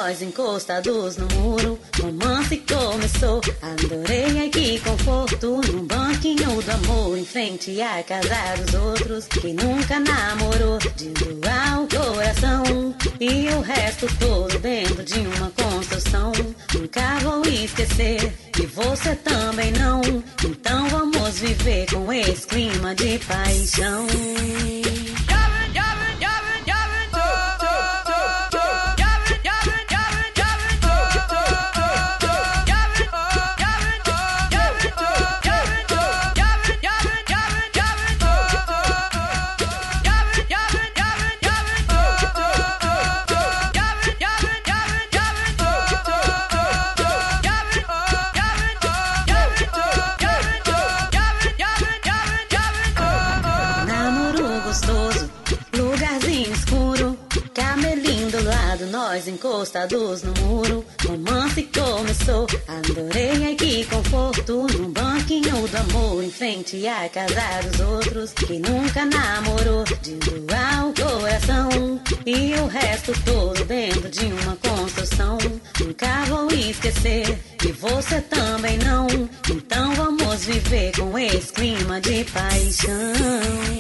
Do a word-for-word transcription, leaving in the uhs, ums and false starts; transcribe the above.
nós encostados no muro. Romance começou, adorei, ai que conforto. Num banquinho do amor, em frente à casa dos outros. Quem nunca namorou, de doar o coração. E o resto todo dentro de uma construção. Nunca vou esquecer, e você também não. Então vamos viver com esse clima de paixão. Nós encostados no muro, romance começou, adorei, ai que conforto. Num banquinho do amor, em frente à casa dos outros. Quem nunca namorou, de doar o coração. E o resto todo dentro de uma construção. Nunca vou esquecer, e você também não. Então vamos viver com esse clima de paixão.